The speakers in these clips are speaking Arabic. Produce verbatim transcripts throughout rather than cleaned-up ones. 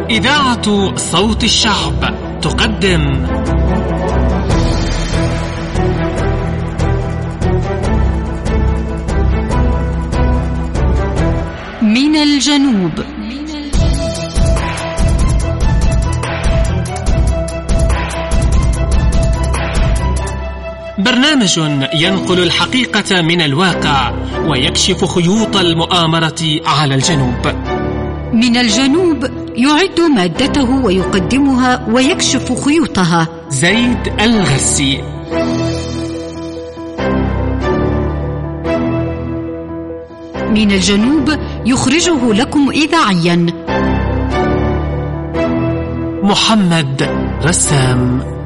إذاعة صوت الشعب تقدم من الجنوب. برنامج ينقل الحقيقة من الواقع ويكشف خيوط المؤامرة على الجنوب. من الجنوب يعد مادته ويقدمها ويكشف خيوطها زيد الغسي. من الجنوب يخرجه لكم إذاعيا محمد رسام.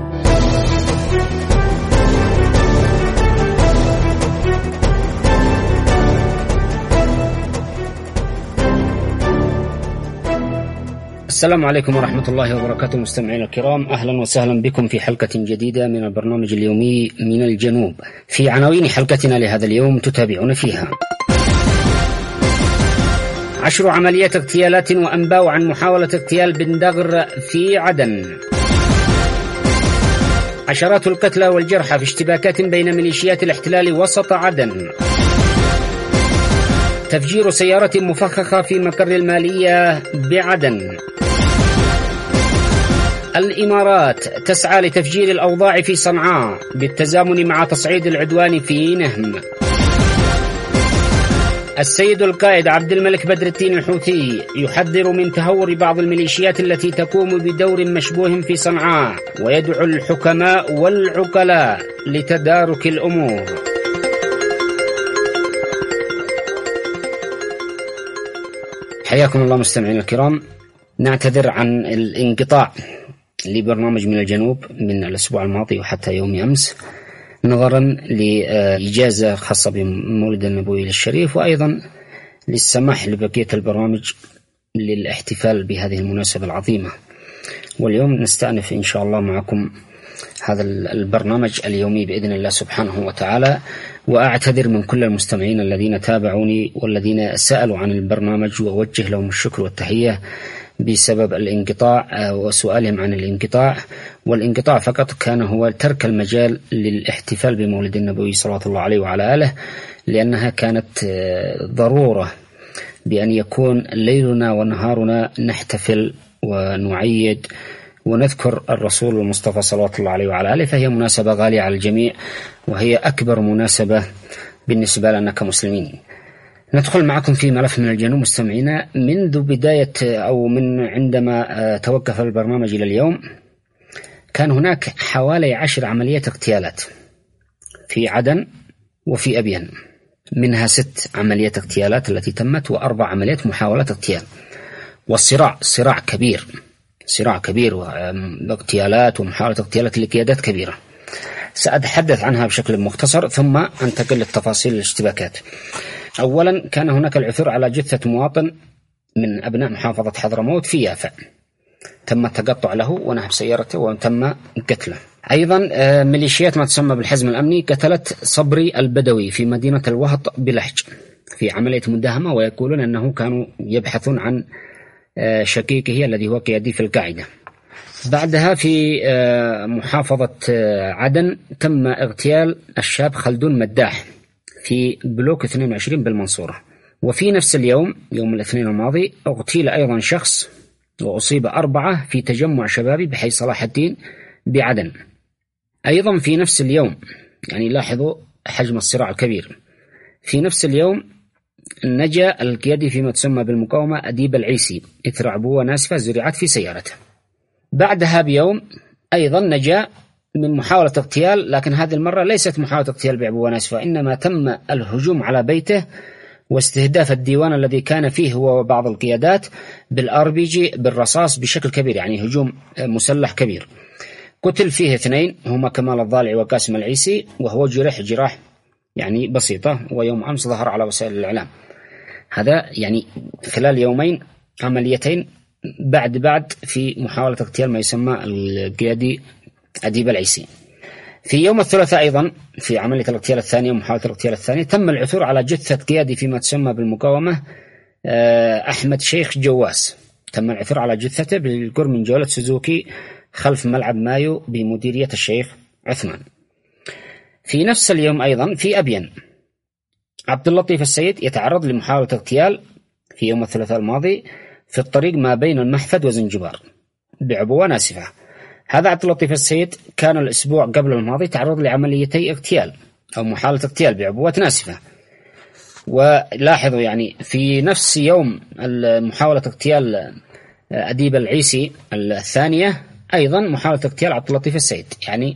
السلام عليكم ورحمة الله وبركاته مستمعينا الكرام، أهلا وسهلا بكم في حلقة جديدة من البرنامج اليومي من الجنوب. في عناوين حلقتنا لهذا اليوم تتابعون فيها: عشر عمليات اغتيالات وأنباء عن محاولة اغتيال بن دغر في عدن، عشرات القتلى والجرحى في اشتباكات بين ميليشيات الاحتلال وسط عدن، تفجير سيارة مفخخة في مقر المالية بعدن، الإمارات تسعى لتفجير الأوضاع في صنعاء بالتزامن مع تصعيد العدوان في نهم، السيد القائد عبد الملك بدر الدين الحوثي يحذر من تهور بعض الميليشيات التي تقوم بدور مشبوه في صنعاء ويدعو الحكماء والعقلاء لتدارك الأمور. حياكم الله مستمعين الكرام. نعتذر عن الانقطاع لبرنامج من الجنوب من الأسبوع الماضي وحتى يوم أمس نظرا لإجازة خاصة بمولد النبوي الشريف، وأيضا للسماح لبقية البرامج للاحتفال بهذه المناسبة العظيمة. واليوم نستأنف إن شاء الله معكم هذا البرنامج اليومي بإذن الله سبحانه وتعالى. وأعتذر من كل المستمعين الذين تابعوني والذين سألوا عن البرنامج وأوجه لهم الشكر والتحية بسبب الانقطاع وسؤالهم عن الانقطاع. والانقطاع فقط كان هو ترك المجال للاحتفال بمولد النبوي صلى الله عليه وعلى آله، لأنها كانت ضرورة بأن يكون ليلنا ونهارنا نحتفل ونعيد ونذكر الرسول المصطفى صلى الله عليه وعلى آله، فهي مناسبة غالية على الجميع وهي أكبر مناسبة بالنسبة لنا كمسلمين. ندخل معكم في ملف من الجنوب مستمعينا. منذ بداية أو من عندما توقف البرنامج إلى اليوم كان هناك حوالي عشر عمليات اغتيالات في عدن وفي أبين، منها ست عمليات اغتيالات التي تمت وأربع عمليات محاولات اغتيال. والصراع صراع كبير صراع كبير واغتيالات ومحاولة اغتيالات لقيادات كبيرة، سأتحدث عنها بشكل مختصر ثم أنتقل للتفاصيل الاشتباكات. أولا كان هناك العثور على جثة مواطن من أبناء محافظة حضرموت في يافع، تم التقطع له ونهب سيارته وتم قتله. أيضا ميليشيات ما تسمى بالحزم الأمني قتلت صبري البدوي في مدينة الوهط بلحج في عملية مداهمة، ويقولون أنه كانوا يبحثون عن شقيقه الذي هو قيادي في القاعدة. بعدها في محافظة عدن تم اغتيال الشاب خلدون مداح في بلوك اثنين وعشرين بالمنصورة. وفي نفس اليوم يوم الاثنين الماضي اغتيل أيضا شخص وأصيب أربعة في تجمع شبابي بحي صلاح الدين بعدن. أيضا في نفس اليوم، يعني لاحظوا حجم الصراع الكبير، في نفس اليوم نجا القيادي فيما تسمى بالمقاومة أديب العيسي إثر عبوة ناسفة زرعت في سيارته. بعدها بيوم أيضا نجا من محاولة اغتيال، لكن هذه المرة ليست محاولة اغتيال بعبوة ناسفة، إنما تم الهجوم على بيته واستهداف الديوان الذي كان فيه هو وبعض القيادات بالآر بي جي بالرصاص بشكل كبير، يعني هجوم مسلح كبير. قتل فيه اثنين هما كمال الضالعي وقاسم العيسي، وهو جرح جراح يعني بسيطة، ويوم أمس ظهر على وسائل الإعلام. هذا يعني خلال يومين عمليتين بعد بعد في محاولة اغتيال ما يسمى القيادي أديب العيسي. في يوم الثلاثاء أيضا في عملية الاغتيال الثانية ومحاولة الاغتيال الثانية تم العثور على جثة قيادي فيما تسمى بالمقاومة أحمد شيخ جواس، تم العثور على جثته بالقرب من جولة سوزوكي خلف ملعب مايو بمديرية الشيخ عثمان. في نفس اليوم أيضا في أبين عبد اللطيف السيد يتعرض لمحاولة اغتيال في يوم الثلاثاء الماضي في الطريق ما بين المحفد وزنجبار بعبوة ناسفة. هذا عبد اللطيف السيد كان الأسبوع قبل الماضي تعرض لعمليتي اغتيال أو محاولة اغتيال بعبوة ناسفة. ولاحظوا يعني في نفس يوم محاولة اغتيال أديب العيسي الثانية أيضا محاولة اغتيال عبد اللطيف السيد، يعني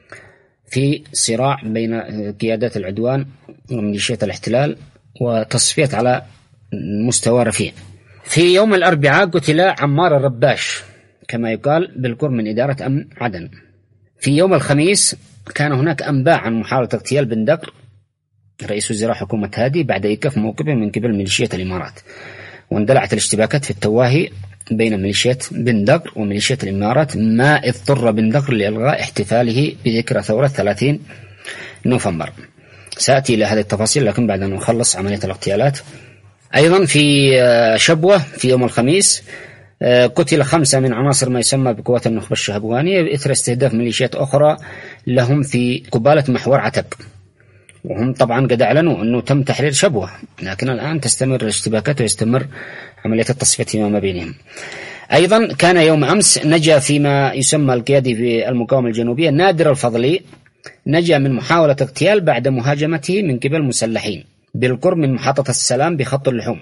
في صراع بين قيادات العدوان وميليشيات الاحتلال وتصفية على مستوى رفيع. في يوم الأربعاء قتل عمار الرباش كما يقال بالقرب من إدارة أمن عدن. في يوم الخميس كان هناك أنباء عن محاولة اغتيال بن دقر رئيس وزراء حكومة هادي بعد إيقاف موقفه من قبل ميليشيات الإمارات، واندلعت الاشتباكات في التواهي بين ميليشيات بن دقر وميليشيات الإمارات، ما اضطر بن دقر لإلغاء احتفاله بذكرى ثورة ثلاثين نوفمبر. سأتي إلى هذه التفاصيل لكن بعد أن نخلص عملية الاغتيالات. أيضا في شبوة في يوم الخميس قتل خمسة من عناصر ما يسمى بقوات النخبة الشهبوانية إثر استهداف ميليشيات أخرى لهم في قبالة محور عتب، وهم طبعا قد أعلنوا أنه تم تحرير شبوة، لكن الآن تستمر الاشتباكات ويستمر عملية التصفية فيما بينهم. أيضا كان يوم أمس نجا فيما يسمى القيادي في المقاومة الجنوبية نادر الفضلي، نجا من محاولة اغتيال بعد مهاجمته من قبل مسلحين بالقرب من محطة السلام بخط اللحوم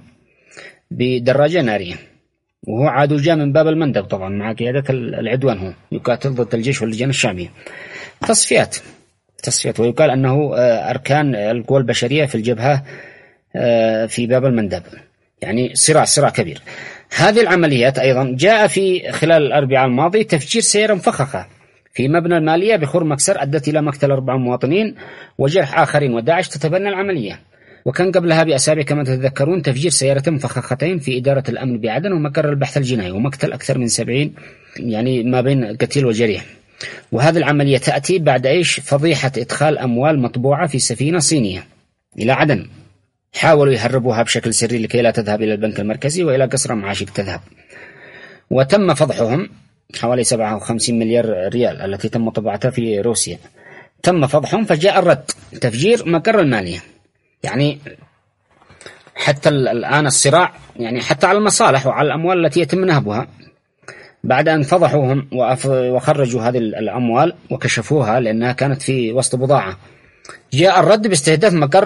بدراجة نارية، وهو عادو جاء من باب المندب طبعا مع قيادة العدوان، هو يقاتل ضد الجيش واللجان الشعبية. تصفيات تصفيات ويقال أنه أركان القوى البشرية في الجبهة في باب المندب، يعني صراع صراع كبير. هذه العمليات أيضا جاء في خلال الأربعاء الماضي تفجير سيارة مفخخة في مبنى المالية بخور مكسر أدت إلى مقتل أربع مواطنين وجرح آخرين، وداعش تتبنى العملية. وكان قبلها بأسابيع كما تتذكرون تفجير سيارتين مفخختين في إدارة الأمن بعدن ومقر البحث الجنائي ومقتل أكثر من سبعين، يعني ما بين قتيل وجريح. وهذه العملية تأتي بعد إيش فضيحة إدخال أموال مطبوعة في سفينة صينية إلى عدن، حاولوا يهربوها بشكل سري لكي لا تذهب إلى البنك المركزي وإلى قصر معاشق تذهب، وتم فضحهم حوالي سبعة وخمسين مليار ريال التي تم طباعتها في روسيا، تم فضحهم. فجاء الرد تفجير مقر المالية، يعني حتى الآن الصراع يعني حتى على المصالح وعلى الأموال التي يتم نهبها بعد أن فضحوهم وخرجوا هذه الأموال وكشفوها لأنها كانت في وسط بضاعة. جاء الرد باستهداف مقر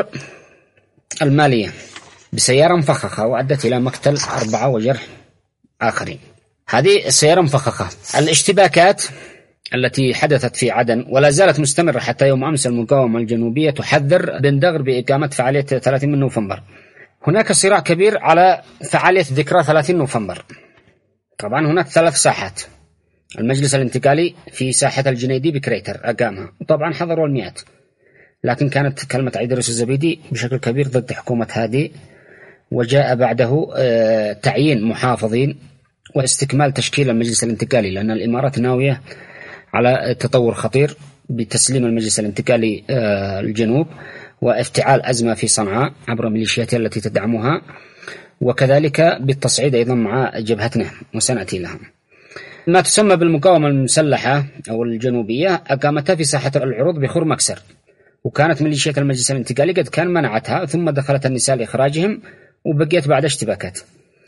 المالية بسيارة مفخخة وأدت إلى مقتل أربعة وجرح آخرين. هذه السيارة مفخخة. الاشتباكات التي حدثت في عدن ولا زالت مستمرة حتى يوم أمس. المقاومة الجنوبية تحذر بن دغر بإقامة فعالية ثلاثين من نوفمبر. هناك صراع كبير على فعالية ذكرى ثلاثين نوفمبر. طبعا هناك ثلاث ساحات. المجلس الانتقالي في ساحة الجنيدي بكريتر أقامها، وطبعا حضروا المئات، لكن كانت كلمة عيدروس الزبيدي بشكل كبير ضد حكومة هادي، وجاء بعده تعيين محافظين واستكمال تشكيل المجلس الانتقالي، لأن الإمارات ناوية على تطور خطير بتسليم المجلس الانتقالي الجنوب وافتعال أزمة في صنعاء عبر ميليشياتها التي تدعمها، وكذلك بالتصعيد أيضا مع جبهتنا وسنأتي لها. ما تسمى بالمقاومة المسلحة أو الجنوبية أقامتها في ساحة العروض بخور مكسر، وكانت ميليشيات المجلس الانتقالي قد كان منعتها، ثم دخلت النساء لإخراجهم وبقيت بعد اشتباكات.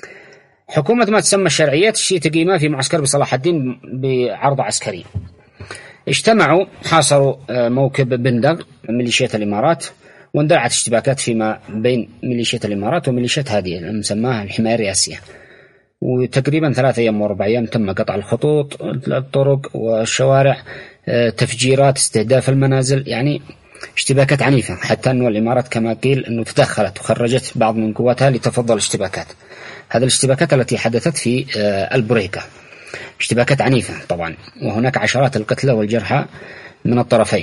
حكومة ما تسمى الشرعيات الشيء تقيمها في معسكر بصلاح الدين بعرض عسكري. اجتمعوا حاصروا موكب بن دغر ميليشيات الإمارات، واندلعت اشتباكات فيما بين ميليشيات الإمارات وميليشيات هادي المسماها الحماية الرئاسية، وتقريبا ثلاثة أيام وأربع أيام تم قطع الخطوط، الطرق والشوارع، تفجيرات، استهداف المنازل، يعني اشتباكات عنيفة، حتى أن الإمارات كما قيل أنه تدخلت وخرجت بعض من قواتها لتفضل الاشتباكات. هذه الاشتباكات التي حدثت في البريكة اشتباكات عنيفة طبعا، وهناك عشرات القتلى والجرحى من الطرفين.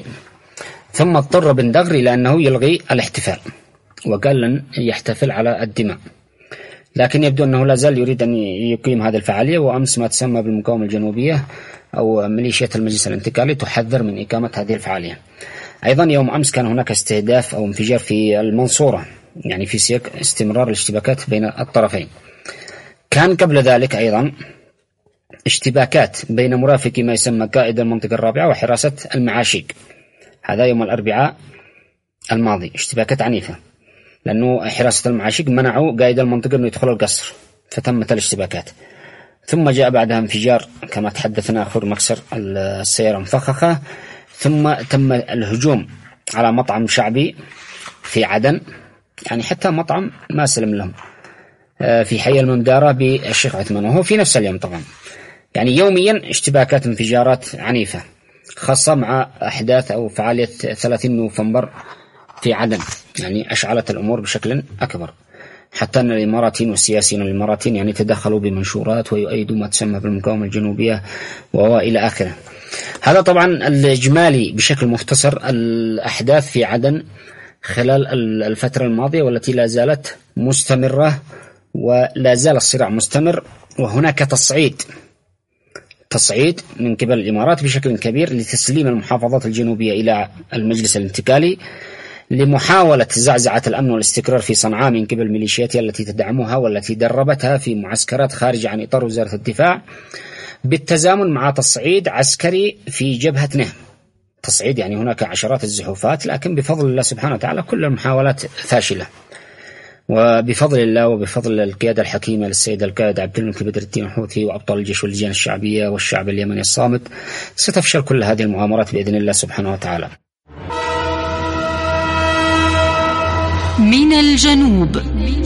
ثم اضطر بن دغر إلى أنه يلغي الاحتفال وقال لن يحتفل على الدماء، لكن يبدو أنه لا زال يريد أن يقيم هذه الفعالية. وأمس ما تسمى بالمقاومة الجنوبية أو ميليشيا المجلس الانتقالي تحذر من إقامة هذه الفعالية. أيضا يوم أمس كان هناك استهداف أو انفجار في المنصورة، يعني في سياق استمرار الاشتباكات بين الطرفين. كان قبل ذلك أيضا اشتباكات بين مرافق ما يسمى قائد المنطقة الرابعة وحراسة المعاشيق، هذا يوم الأربعاء الماضي، اشتباكات عنيفة، لأنه حراسة المعاشيق منعوا قائد المنطقة أنه يدخل القصر فتمت الاشتباكات. ثم جاء بعدها انفجار كما تحدثنا آخر، مكسر السيارة مفخخة، ثم تم الهجوم على مطعم شعبي في عدن، يعني حتى مطعم ما سلم لهم، في حي المندارة بالشيخ عثمان، وهو في نفس اليوم طبعا. يعني يوميا اشتباكات انفجارات عنيفة، خاصة مع أحداث أو فعالية ثلاثين نوفمبر في عدن، يعني أشعلت الأمور بشكل أكبر، حتى أن الإماراتيين والسياسيين الإماراتيين يعني تدخلوا بمنشورات ويؤيدوا ما تسمى بالمقاومة الجنوبية وإلى آخره. هذا طبعا الإجمالي بشكل مختصر الأحداث في عدن خلال الفترة الماضية، والتي لا زالت مستمرة ولا زال الصراع مستمر. وهناك تصعيد تصعيد من قبل الإمارات بشكل كبير لتسليم المحافظات الجنوبية إلى المجلس الانتقالي، لمحاولة زعزعة الأمن والاستقرار في صنعاء من قبل ميليشياتها التي تدعمها والتي دربتها في معسكرات خارج عن إطار وزارة الدفاع، بالتزامن مع تصعيد عسكري في جبهة نهم. تصعيد يعني هناك عشرات الزحوفات، لكن بفضل الله سبحانه وتعالى كل المحاولات فاشلة، وبفضل الله وبفضل القيادة الحكيمة للسيد القائد عبد الملك بدر الدين الحوثي وأبطال الجيش واللجان الشعبية والشعب اليمني الصامت، ستفشل كل هذه المؤامرات بإذن الله سبحانه وتعالى. من الجنوب.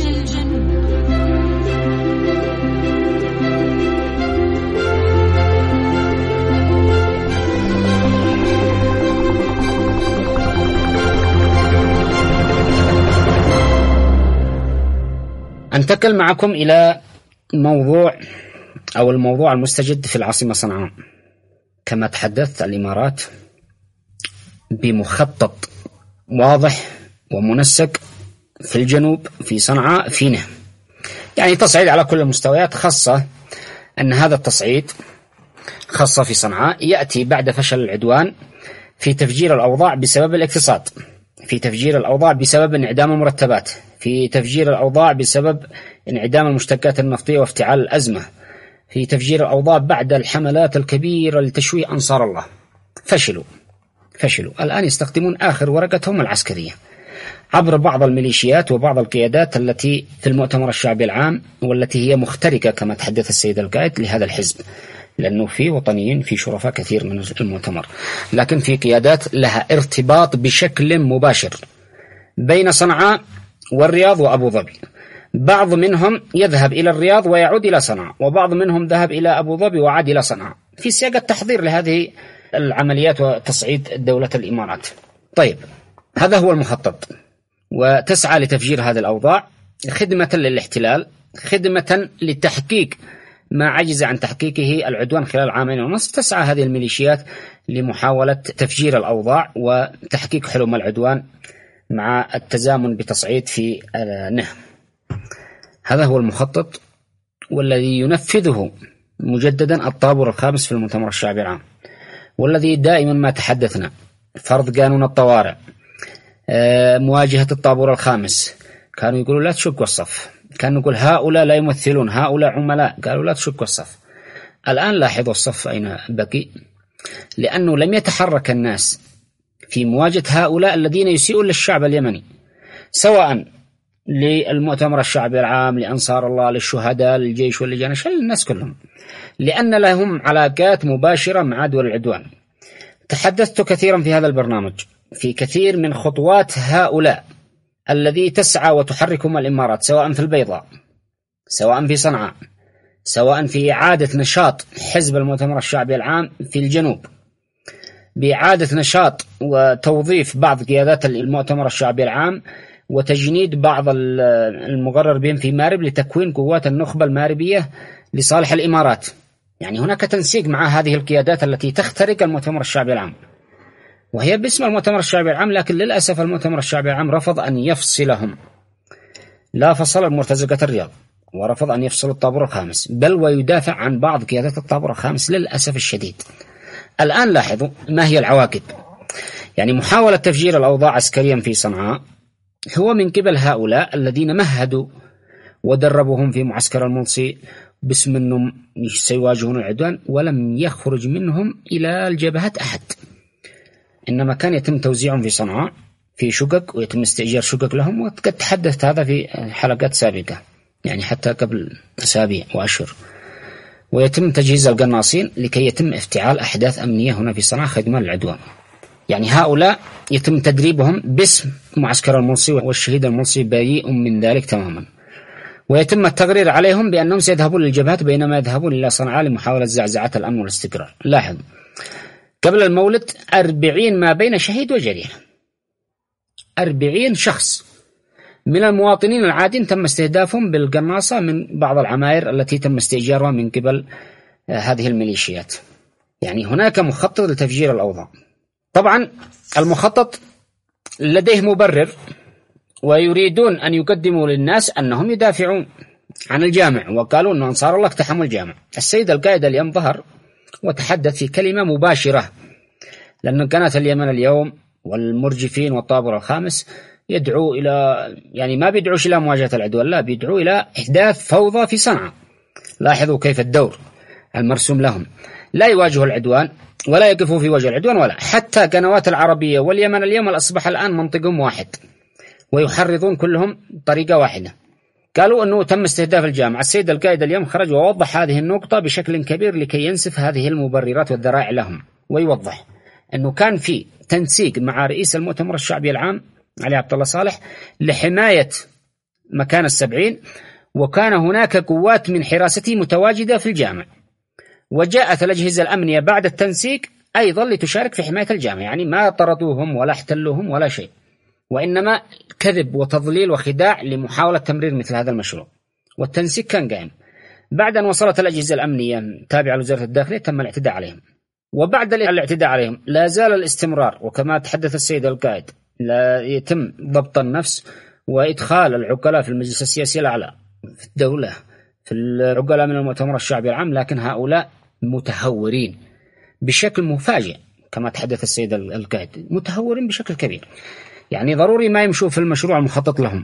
أنتقل معكم إلى موضوع أو الموضوع المستجد في العاصمة صنعاء. كما تحدثت، الإمارات بمخطط واضح ومنسق في الجنوب في صنعاء في نهم، يعني تصعيد على كل المستويات، خاصة أن هذا التصعيد خاصة في صنعاء يأتي بعد فشل العدوان في تفجير الأوضاع بسبب الاقتصاد، في تفجير الأوضاع بسبب انعدام المرتبات، في تفجير الأوضاع بسبب انعدام المشتقات النفطية وافتعال الأزمة، في تفجير الأوضاع بعد الحملات الكبيرة لتشويه أنصار الله. فشلوا فشلوا الآن يستخدمون آخر ورقتهم العسكرية عبر بعض الميليشيات وبعض القيادات التي في المؤتمر الشعبي العام، والتي هي مخترقة كما تحدث السيد القائد لهذا الحزب، لأنه في وطنيين في شرفاء كثير من المؤتمر، لكن في قيادات لها ارتباط بشكل مباشر بين صنعاء والرياض وأبو ظبي. بعض منهم يذهب إلى الرياض ويعود إلى صنعاء، وبعض منهم ذهب إلى أبو ظبي وعاد إلى صنعاء، في سياق التحضير لهذه العمليات وتصعيد دولة الإمارات. طيب، هذا هو المخطط، وتسعى لتفجير هذه الأوضاع خدمة للاحتلال، خدمة لتحقيق ما عجز عن تحقيقه العدوان خلال عامين ونصف. تسعى هذه الميليشيات لمحاولة تفجير الأوضاع وتحقيق حلم العدوان مع التزامن بتصعيد في نهم. هذا هو المخطط، والذي ينفذه مجددا الطابور الخامس في المؤتمر الشعبي العام، والذي دائما ما تحدثنا فرض قانون الطوارئ، مواجهة الطابور الخامس. كانوا يقولوا لا تشقوا الصف، كانوا يقول هؤلاء لا يمثلون، هؤلاء عملاء، قالوا لا تشقوا الصف. الآن لاحظوا الصف أين بقي، لأنه لم يتحرك الناس في مواجهة هؤلاء الذين يسيئون للشعب اليمني، سواء للمؤتمر الشعبي العام، لأنصار الله، للشهداء، للجيش واللجان، الناس كلهم، لأن لهم علاقات مباشرة مع دول العدوان. تحدثت كثيرا في هذا البرنامج في كثير من خطوات هؤلاء الذي تسعى وتحركهم الإمارات، سواء في البيضاء، سواء في صنعاء، سواء في إعادة نشاط حزب المؤتمر الشعبي العام في الجنوب، بإعادة نشاط وتوظيف بعض قيادات المؤتمر الشعبي العام، وتجنيد بعض المغرر بهم في مارب لتكوين قوات النخبة الماربية لصالح الإمارات. يعني هناك تنسيق مع هذه القيادات التي تخترق المؤتمر الشعبي العام، وهي باسم المؤتمر الشعبي العام، لكن للأسف المؤتمر الشعبي العام رفض أن يفصلهم، لا فصل مرتزقة الرياض، ورفض أن يفصل الطابور الخامس، بل ويدافع عن بعض قيادات الطابور الخامس للأسف الشديد. الآن لاحظوا ما هي العواقب. يعني محاولة تفجير الأوضاع عسكريا في صنعاء هو من قبل هؤلاء الذين مهدوا ودربوهم في معسكر الملصي باسم أنهم سيواجهون العدوان، ولم يخرج منهم إلى الجبهات أحد، إنما كان يتم توزيعهم في صنعاء في شقق، ويتم استئجار شقق لهم. وقد تحدثت هذا في حلقات سابقة يعني حتى قبل أسابيع وأشهر. ويتم تجهيز القناصين لكي يتم افتعال أحداث أمنية هنا في صنعاء خدمة للعدوان. يعني هؤلاء يتم تدريبهم باسم معسكر الملصي، والشهيد الملصي بريء من ذلك تماما. ويتم التقرير عليهم بأنهم سيذهبون للجبهات بينما يذهبون إلى صنعاء لمحاولة زعزعة الأمن والاستقرار. لاحظ قبل المولد أربعين ما بين شهيد وجريح، أربعين شخص من المواطنين العاديين تم استهدافهم بالقناصة من بعض العماير التي تم استئجارها من قبل هذه الميليشيات. يعني هناك مخطط لتفجير الأوضاع. طبعا المخطط لديه مبرر، ويريدون أن يقدموا للناس أنهم يدافعون عن الجامع، وقالوا أن أنصار الله اقتحموا الجامع. السيد القائد اليوم ظهر وتحدث في كلمة مباشرة، لأن قناة اليمن اليوم والمرجفين والطابور الخامس يدعو إلى، يعني ما بيدعوش إلى مواجهة العدوان، لا بيدعو إلى إحداث فوضى في صنعاء. لاحظوا كيف الدور المرسوم لهم، لا يواجهوا العدوان ولا يقفوا في وجه العدوان، ولا حتى قنوات العربية واليمن اليوم أصبح الآن منطقهم واحد، ويحرضون كلهم طريقة واحدة. قالوا أنه تم استهداف الجامعة. السيد القائد اليوم خرج ووضح هذه النقطة بشكل كبير لكي ينسف هذه المبررات والذرائع لهم، ويوضح أنه كان في تنسيق مع رئيس المؤتمر الشعبي العام علي عبد الله صالح لحماية مكان السبعين، وكان هناك قوات من حراسته متواجدة في الجامع، وجاءت الأجهزة الأمنية بعد التنسيق أيضا لتشارك في حماية الجامع. يعني ما طردوهم ولا احتلوهم ولا شيء، وإنما كذب وتضليل وخداع لمحاولة تمرير مثل هذا المشروع. والتنسيق كان قائم. بعد أن وصلت الأجهزة الأمنية تابعة لوزارة الداخلية تم الاعتداء عليهم، وبعد الاعتداء عليهم لا زال الاستمرار. وكما تحدث السيد القائد لا يتم ضبط النفس وإدخال العقلاء في المجلس السياسي الأعلى في الدولة، في العقلاء من المؤتمر الشعبي العام، لكن هؤلاء متهورين بشكل مفاجئ. كما تحدث السيد القائد متهورين بشكل كبير، يعني ضروري ما يمشوا في المشروع المخطط لهم.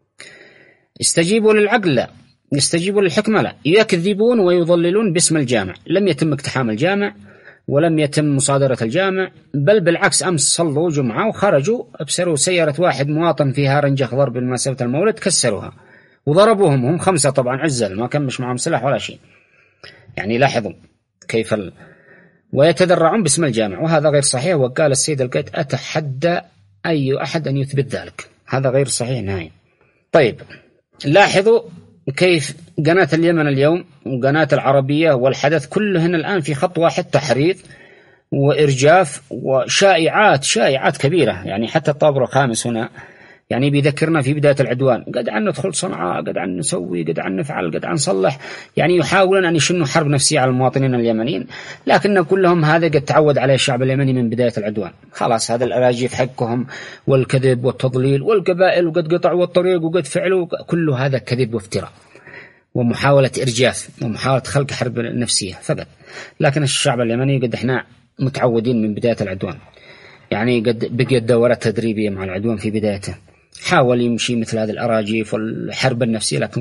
استجيبوا للعقل لا، يستجيبوا للحكمة لا، يكذبون ويضللون باسم الجامع. لم يتم اقتحام الجامع ولم يتم مصادرة الجامع، بل بالعكس أمس صلوا جمعة وخرجوا أبصروا سيارة واحد مواطن فيها رنج أخضر بمناسبة المولد، كسروها وضربوهم، هم خمسة طبعا عزل، ما كان مش معهم سلاح ولا شيء. يعني لاحظوا كيف ال... ويتذرعون باسم الجامع، وهذا غير صحيح. وقال السيد القائد أتحدى أي أحد أن يثبت ذلك، هذا غير صحيح نهائيا. طيب لاحظوا كيف قناة اليمن اليوم وقناة العربية والحدث كلهن الآن في خط واحد، تحريض وإرجاف وشائعات شائعات كبيرة. يعني حتى الطابور الخامس هنا يعني بيذكرنا في بداية العدوان، قد عن ندخل صنعاء، قد عن نسوي، قد عن نفعل، قد عن نصلح. يعني يحاولون أن يشنوا حرب نفسية على المواطنين اليمنيين، لكن كلهم هذا قد تعود عليه الشعب اليمني من بداية العدوان. خلاص هذا الأراجيف حقهم والكذب والتضليل والقبائل وقد قطعوا الطريق وقد فعلوا، كل هذا كذب وافتراء ومحاولة إرجاف ومحاولة خلق حرب نفسية فقط. لكن الشعب اليمني قد احنا متعودين من بداية العدوان، يعني قد بقيت دورات تدريبية مع العدوان في بدايته، حاول يمشي مثل هذه الأراجيف والحرب النفسية، لكن